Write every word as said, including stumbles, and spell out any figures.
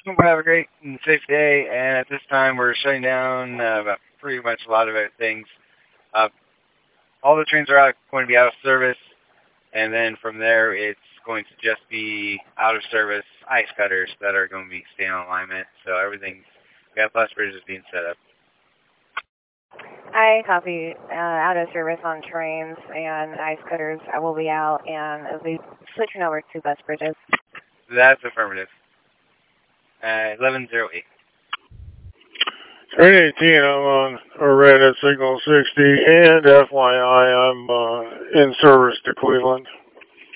Have a great and safe day. And at this time, we're shutting down uh, about pretty much a lot of other things. Uh, all the trains are out, going to be out of service, and then from there, it's going to just be out of service ice cutters that are going to be staying on alignment. So everything's, we have bus bridges being set up. I copy uh, out of service on trains, and ice cutters will be out, and it'll be switching over to bus bridges. That's affirmative. Uh, eleven oh eight. Train eighteen, I'm on a red at signal sixty, and F Y I, I'm uh, in service to Cleveland.